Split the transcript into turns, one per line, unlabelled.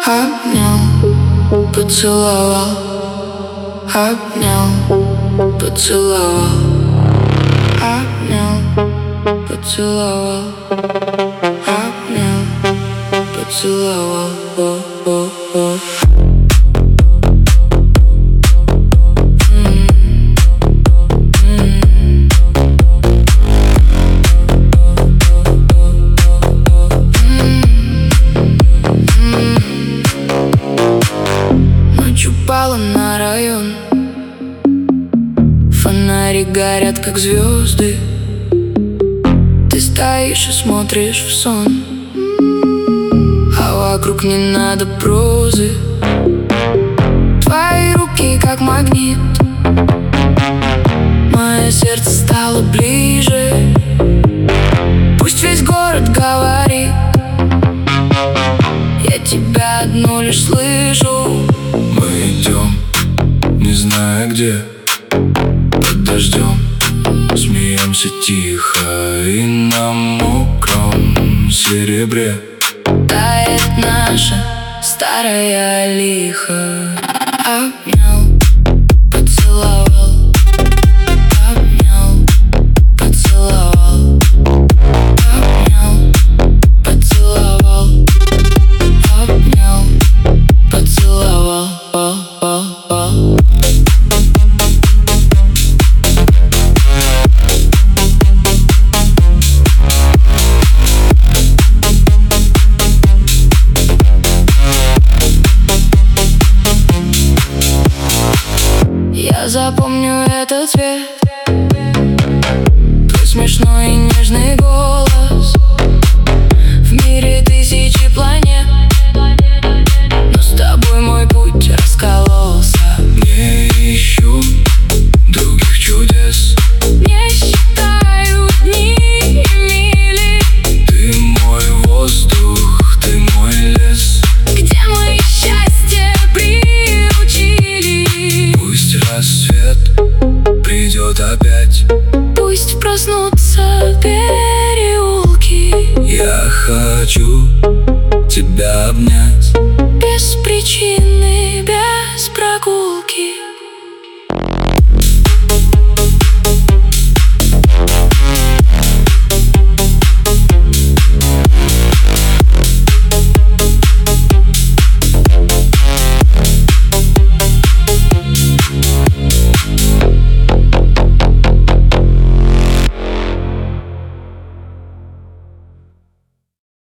Обнял, поцеловал, обнял, поцеловал, обнял, поцеловал, обнял, поцеловал. Ночь упала на район, фонари горят, как звезды. Ты стоишь и смотришь в сон, а вокруг не надо прозы. Твои руки как магнит, мое сердце стало ближе. Пусть весь город говорит, я тебя одну лишь слышу.
Мы идем, не зная где, под дождем смеемся тихо, и на мокром серебре
тает наша старая лиха. Обнял, поцеловал, обнял, поцеловал, обнял, поцеловал, обнял, поцеловал. Я запомню этот цвет, твой смешной и нежный голос. В мире тысячи планет, но с тобой мой путь раскололся.
не ищу других чудес,
Не считаю дни и мили.
ты мой воздух, ты мой лес.
Где мы счастье приучили?
Пусть рассвет придет опять,
Пусть проснутся переулки.
я хочу тебя обнять.
Без причины, без прогулки.